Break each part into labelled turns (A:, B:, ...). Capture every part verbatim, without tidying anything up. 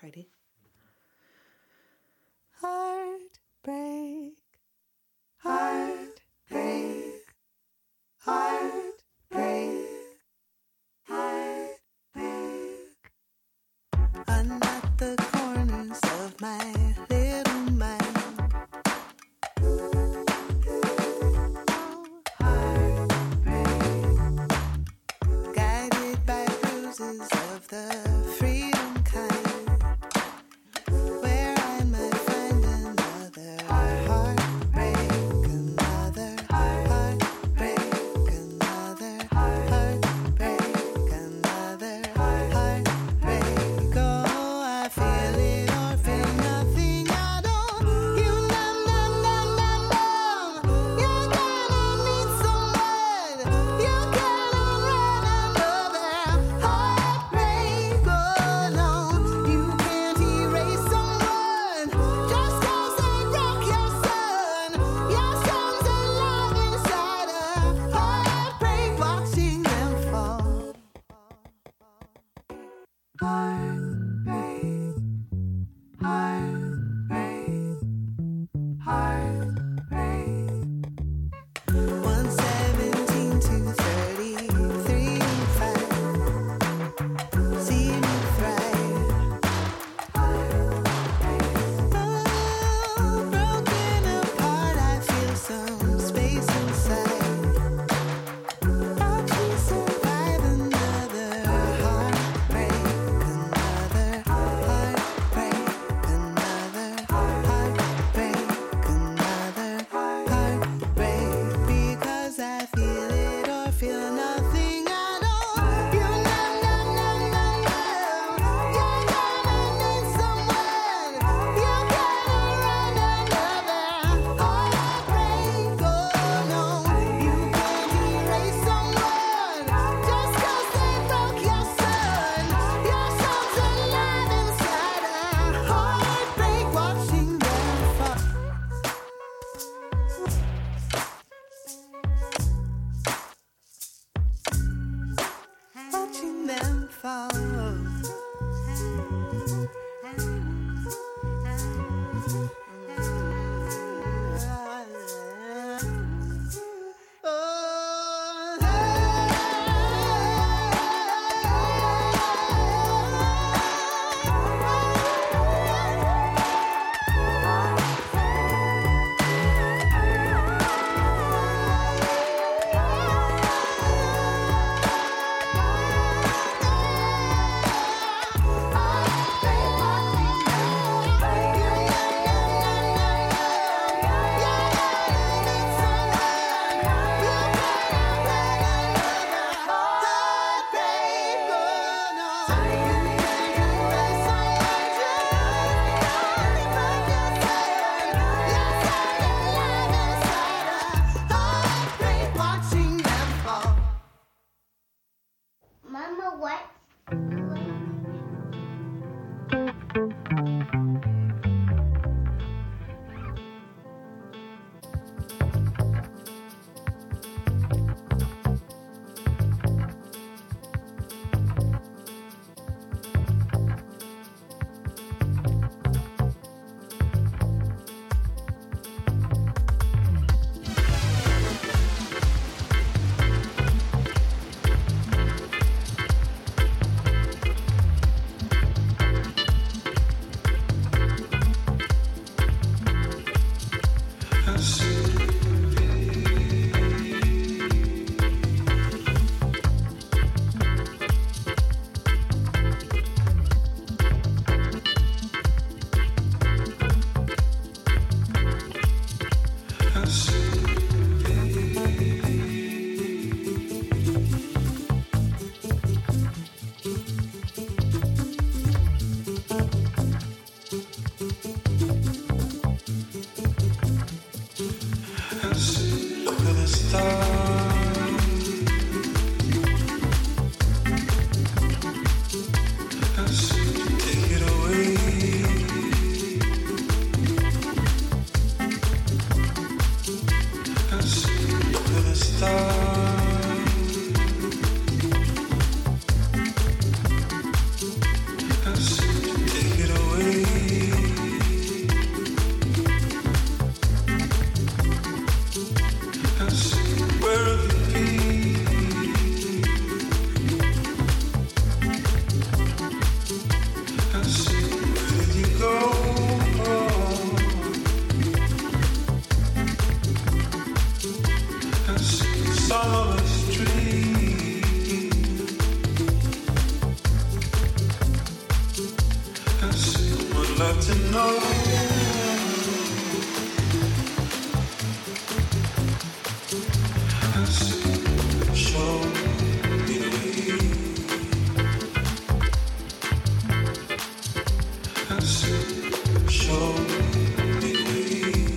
A: Heidi. Heartbreak, heartbreak, heartbreak, heartbreak. Unknot the corners of my little mind. Of the freedom kind, where I might find an
B: would love to know. Show me the way. Show me the way.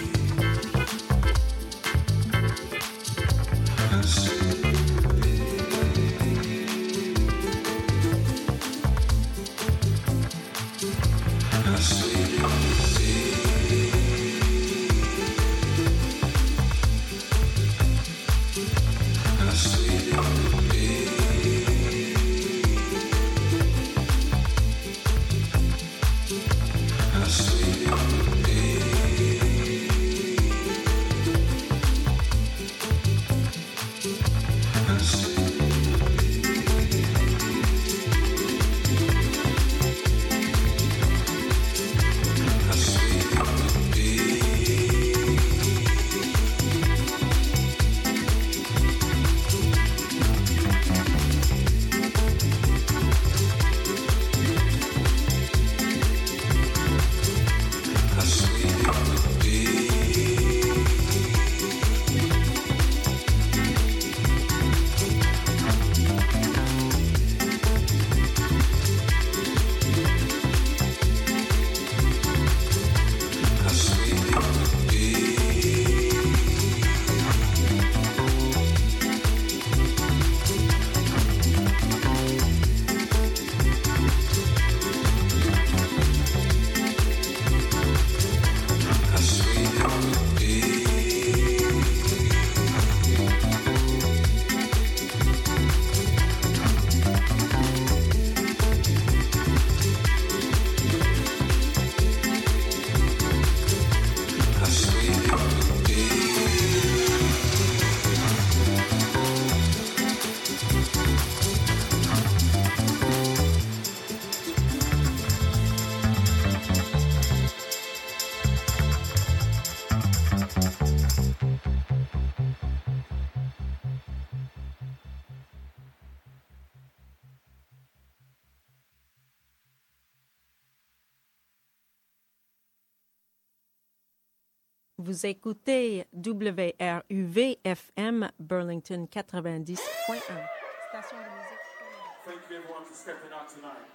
C: Vous écoutez W R U V F M Burlington quatre-vingt-dix point un. Station de musique.
D: Thank you everyone for stepping out tonight.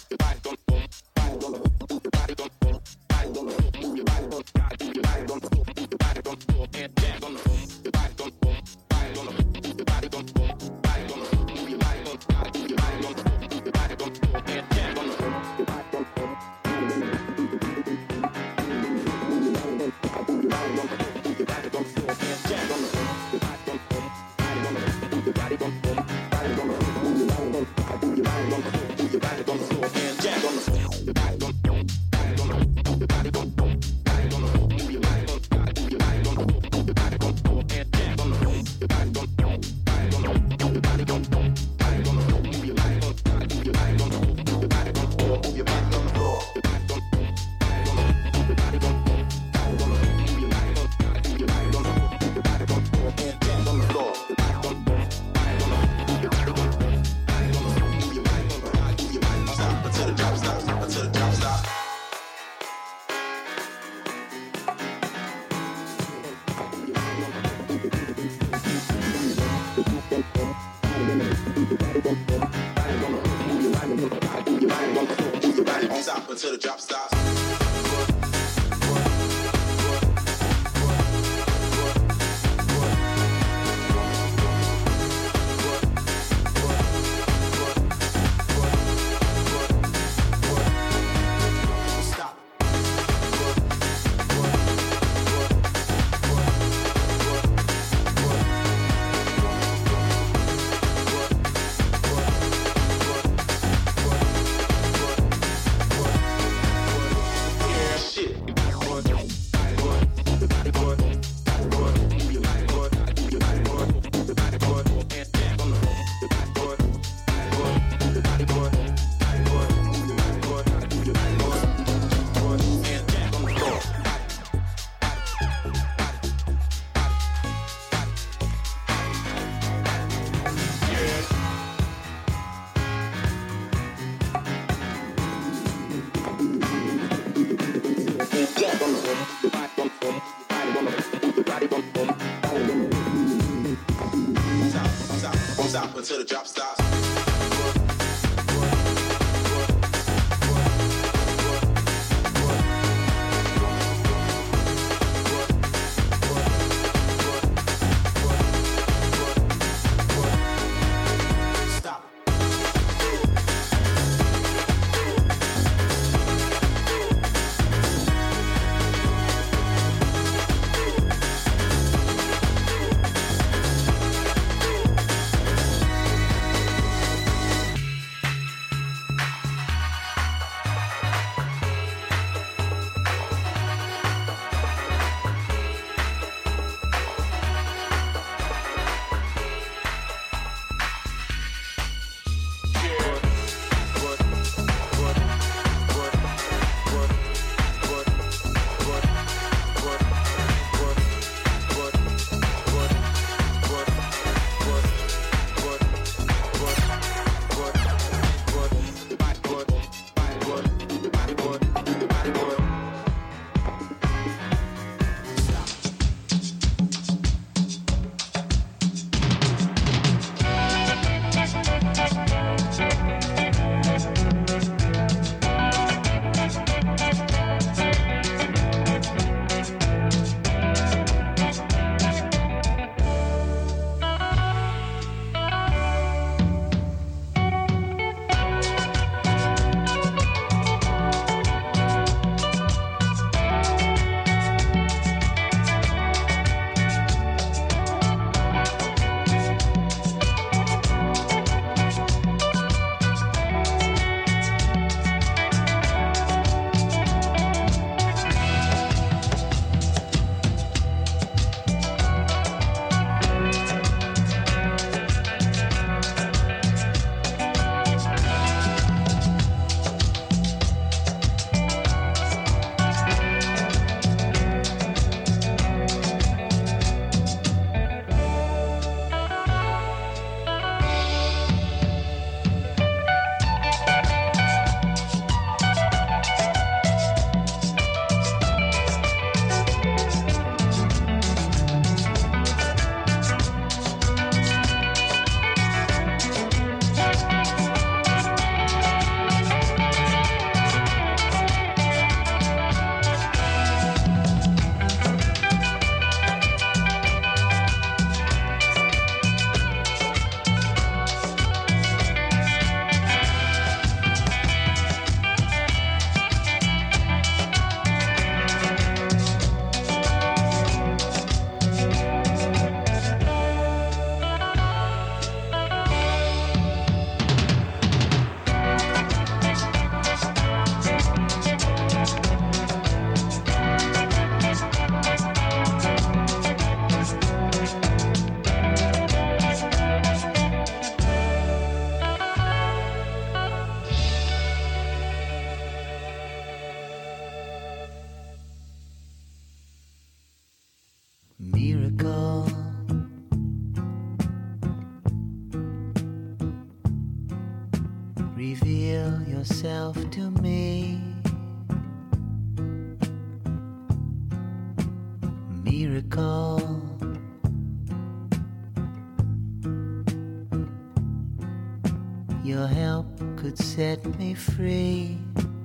D: Until the drop stops. until the drop stops.
A: Miracle, reveal yourself to me. Miracle, your help could set me free.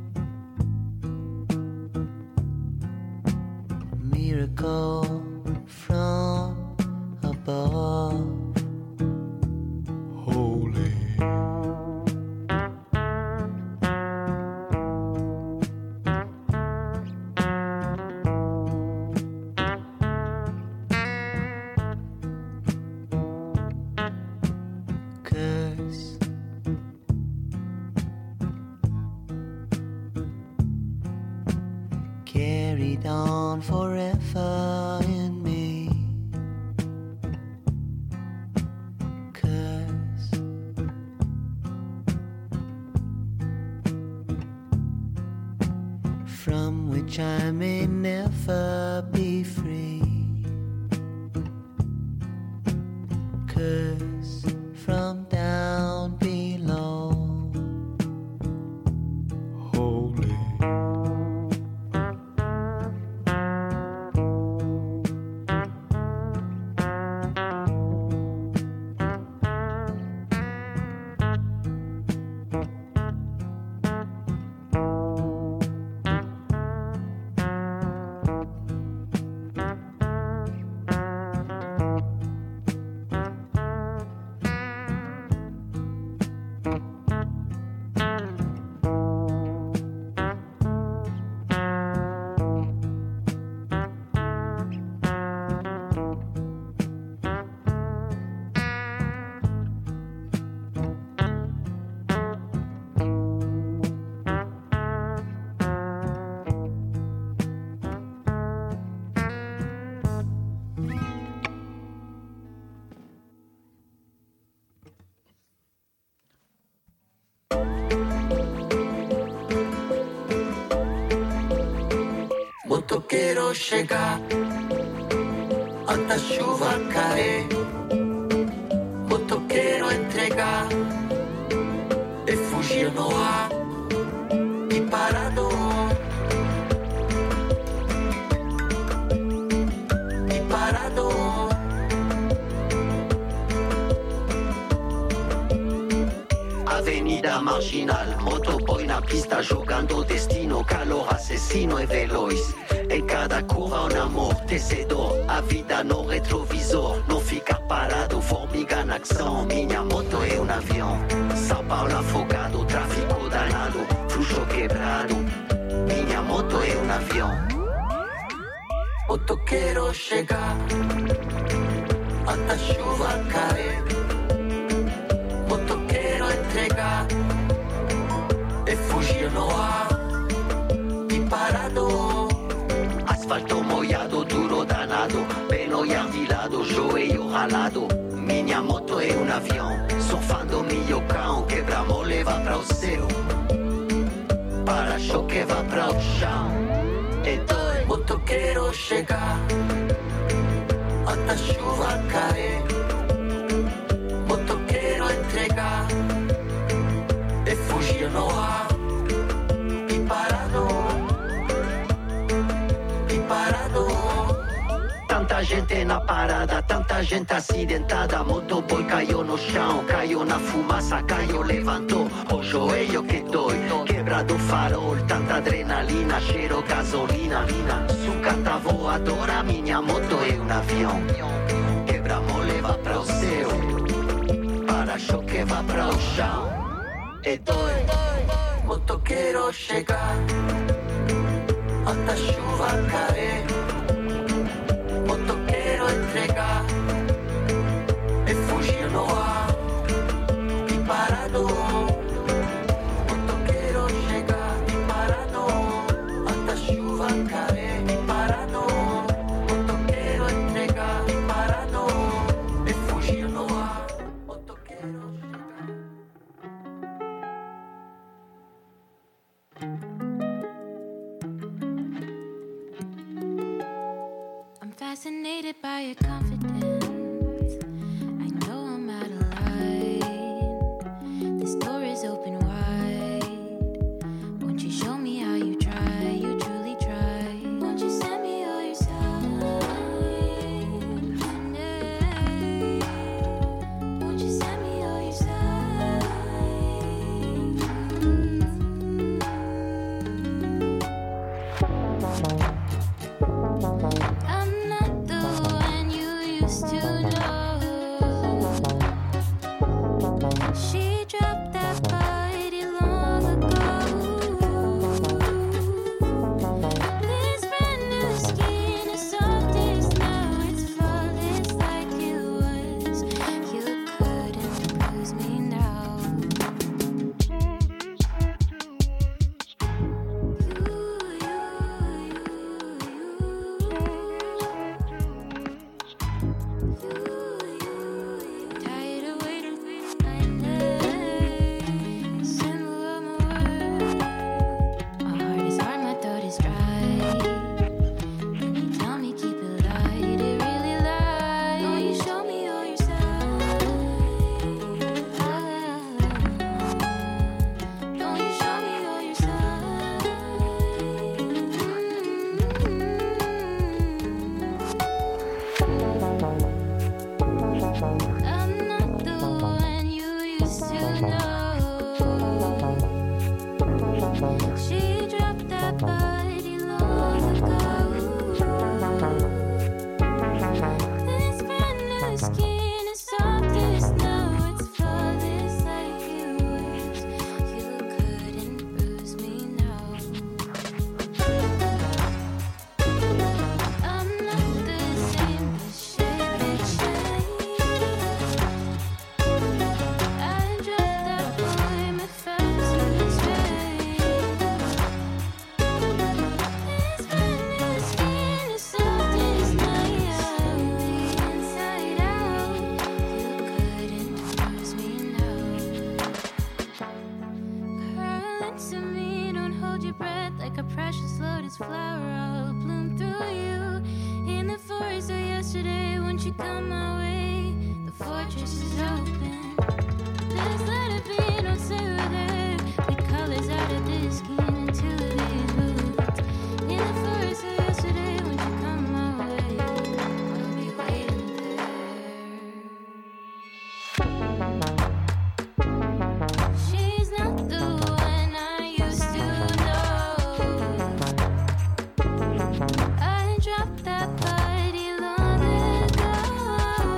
A: Miracle from above.
B: Holy,
A: Curse, carried on forever in me. Curse, from which I may never be free. Curse from down below.
B: holy,
A: moto quiero llegar hasta chuva caer, moto quiero entregar e fugir no ar e parado e parado. Avenida marginal, motoboy na pista jogando destino, calor assassino e veloz. Em cada curva um amortecedor, a vida no retrovisor, não ficar parado, formiga na ação. Minha moto é um avião, São Paulo afogado, tráfico danado, fluxo quebrado. Minha moto é um avião. Moto quero chegar, até chuva cair. Moto quero entregar e fugir no ar e parado. Asfalto molhado, duro danado, bem olhar de lado, joelho ralado. Minha moto é um avião, surfando milho cão, quebra-mole vai para o céu, para-choque vai para o chão. Então, moto quero chegar, até chuva cair. Moto quero entregar e fugir no ar e parado. Tanta gente na parada, tanta gente acidentada. Motoboy caiu no chão, caiu na fumaça, caiu, levantou o joelho que dói, quebrado farol, tanta adrenalina, cheiro gasolina. Sucata voadora, minha moto é um avião. Quebra-mole vai para o céu, para-choque vai para o chão. E dói, moto quero chegar até chuva cair. Moto quero entregar e fugir no ar e parado. Moto quero chegar e parado até chuva cair e parado. Moto quero entregar e parado e fugir no ar. Moto quero
E: fascinated by your confidence. I know I'm out of line. This door is open wide. Won't you show me how you try? You truly try. Won't you send me all your signs? Won't you send me all your signs? I'm not the one you come my way, the fortress is open. Just let it be, don't say we're there. The colors out of this skin into these boots. In the forest of yesterday, when you come my way, I'll be waiting there. She's not the one I used to know. I dropped that body long ago.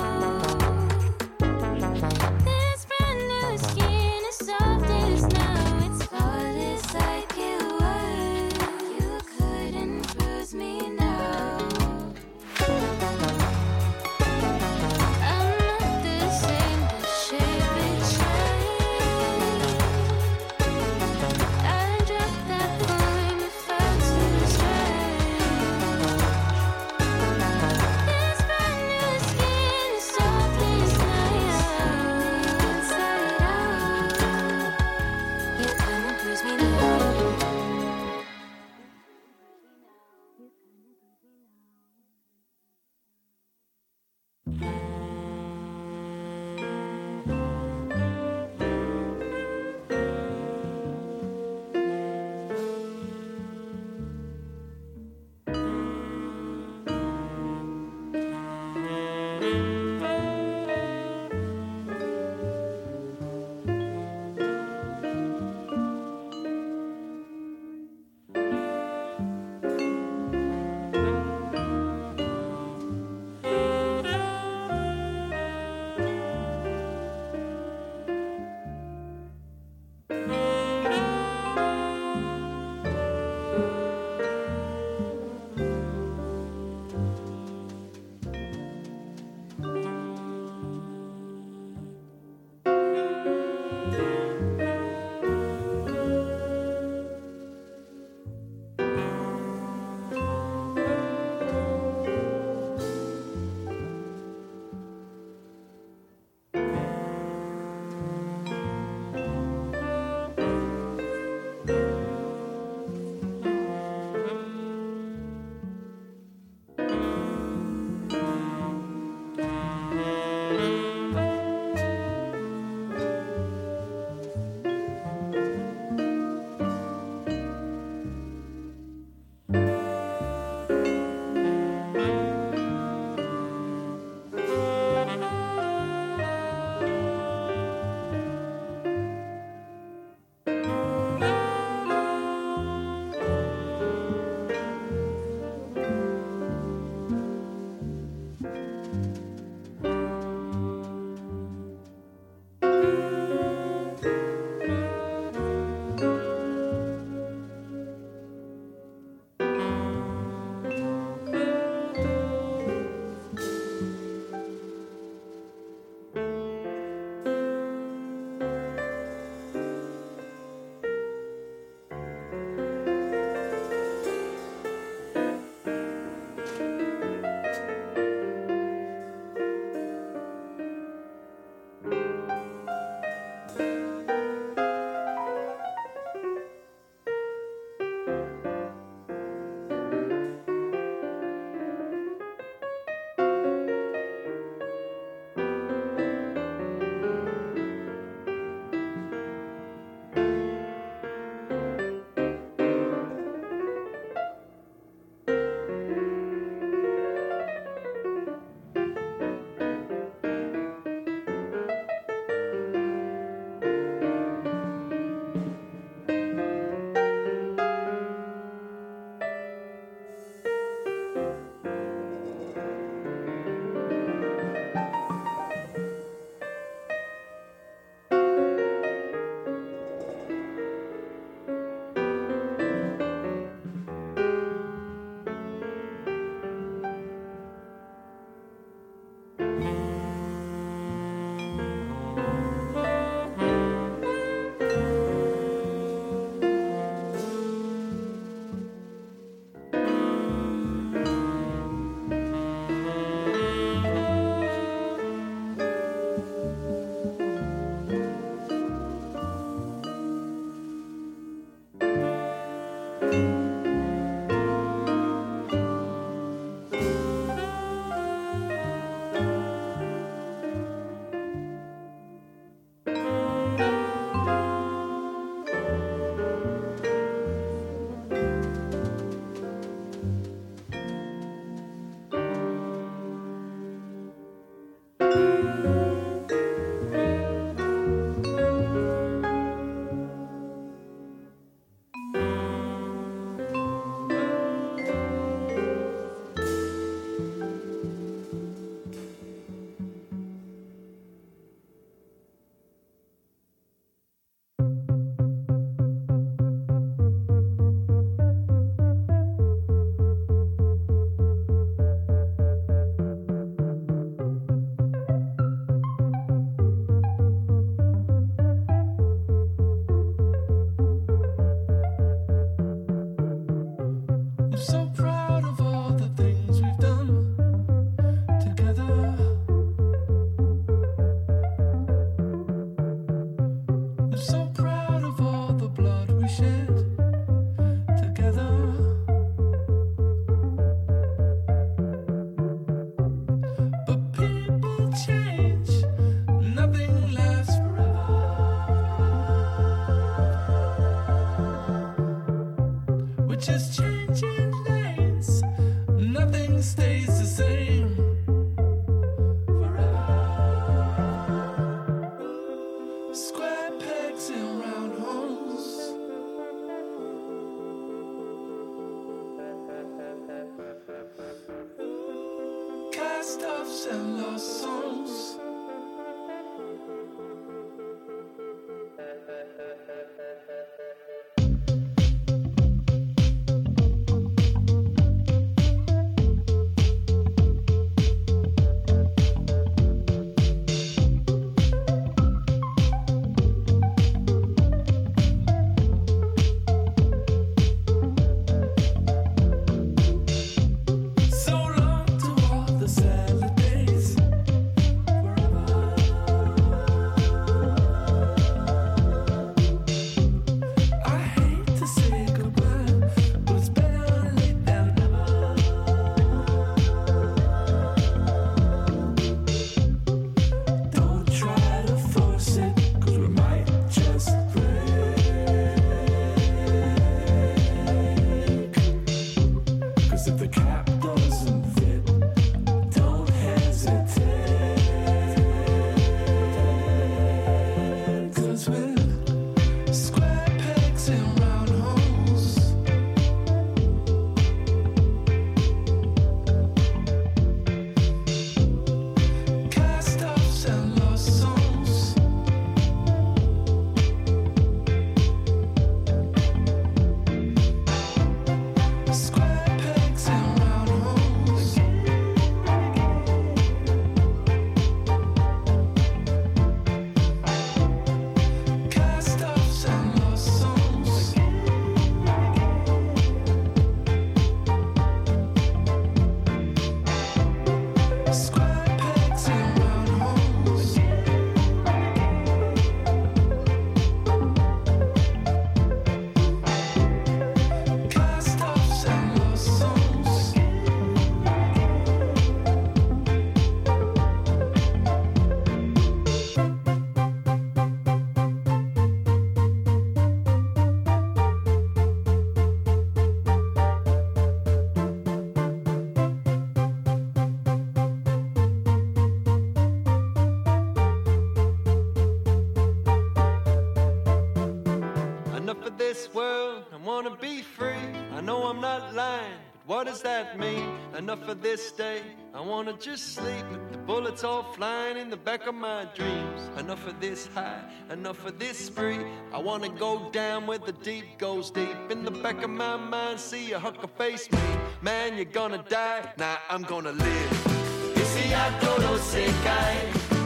F: What does that mean? Enough for this day. I wanna just sleep with the bullets all flying in the back of my dreams. Enough of this high, enough of this spree. I wanna go down where the deep goes deep. In the back of my mind, see a hucker face me. Man, you're gonna die, nah, I'm gonna live.
A: Y si a todo se cae,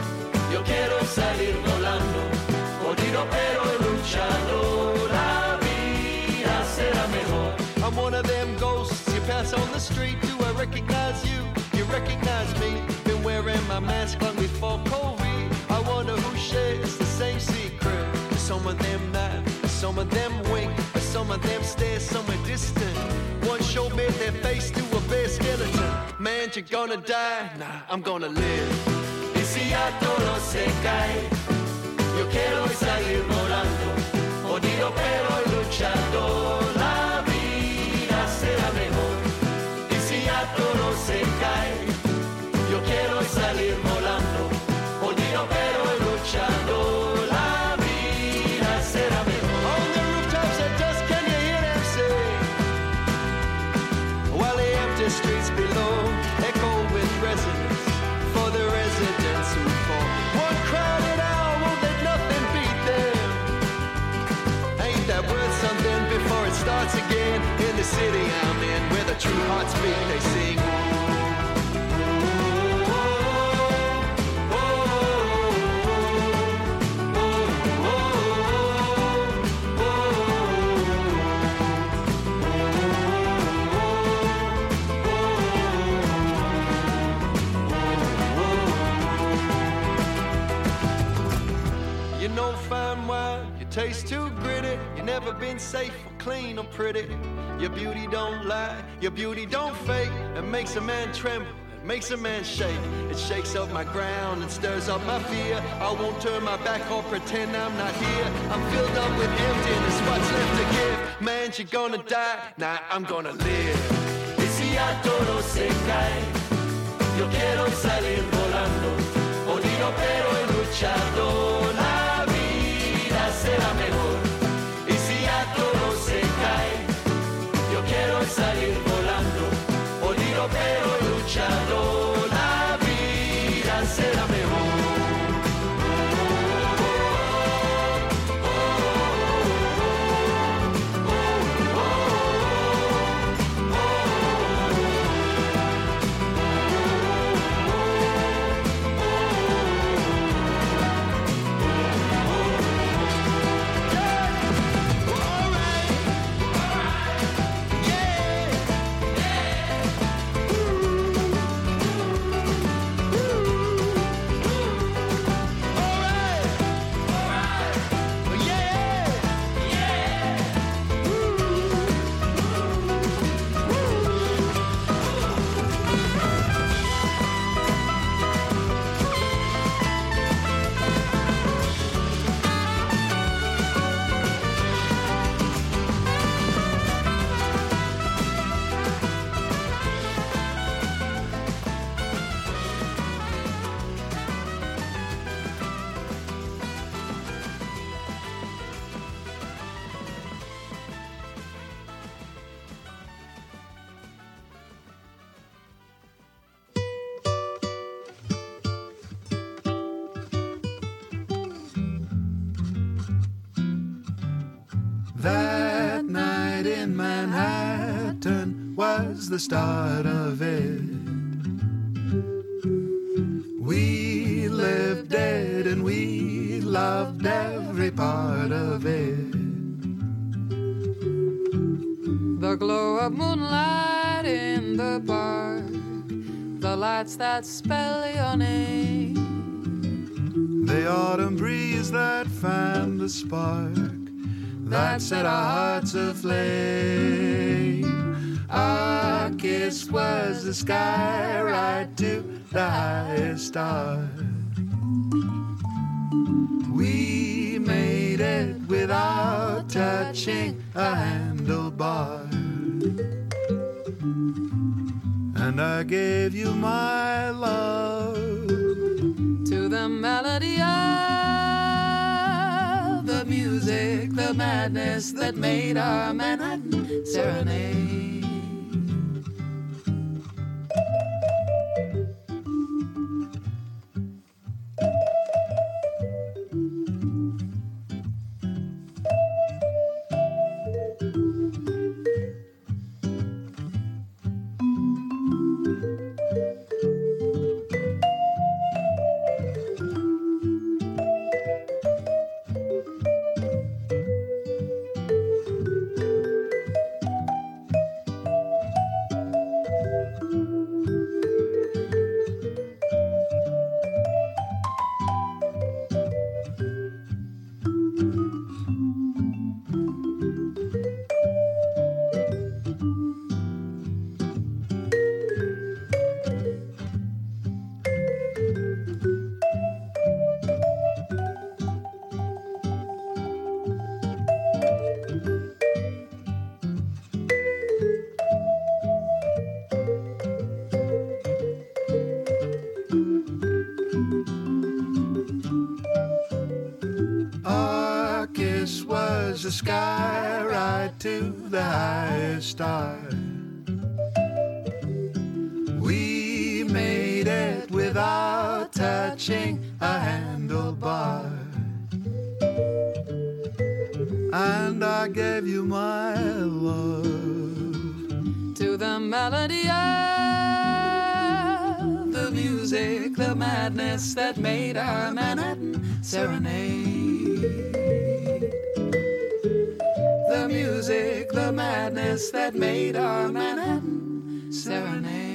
A: yo quiero salir volando. Jodido pero luchando, la vida será mejor.
F: I'm one of them ghosts you pass on the street. Do I recognize you? You recognize me. Been wearing my mask long before COVID. I wonder who shares the same secret. Some of them nod, some of them wink, some of them stare somewhere distant. One showed me their face to a bare skeleton. Man, you're gonna die, nah, I'm gonna live.
A: Y si a todo se cae, yo quiero salir volando. Jodido pero luchando, la vida será mejor. Y si a todo se cae, yo quiero salir volando. Jodido pero luchando, la vida será mejor.
F: On the rooftops at dusk, can you hear them sing? While the empty streets below echo with resonance for the residents who fall. One crowded hour, won't let nothing beat them. Ain't that worth something before it starts again? In the city I'm in, where the true hearts beat, they sing. been safe or clean or pretty. Your beauty don't lie, your beauty don't fake. It makes a man tremble, it makes a man shake. It shakes up my ground and stirs up my fear. I won't turn my back or pretend I'm not here. I'm filled up with emptiness, what's left to give? Man, you're gonna die, nah, I'm gonna live.
A: Y si ya todo se cae, yo quiero salir volando. Podido pero he luchado, la vida será mejor. Y si ya todo se cae, yo quiero salir volando. Podido pero he luchado, la vida será mejor.
B: That night in Manhattan was the start of it. We lived it and we loved every part of it.
G: The glow of moonlight in the park, the lights that spell your name.
B: The autumn breeze that fanned the spark that set our hearts aflame. Our kiss was the sky right to the highest star. We made it without touching a handlebar. And I gave you my love
G: to the melody of the music, the madness that made our Manhattan serenade.
B: The sky right to the highest star. We made it without touching a handlebar. And I gave you my love
G: to the melody of the music, the madness that made our Manhattan serenade. The music, the madness that made our Manhattan serenade.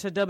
H: to W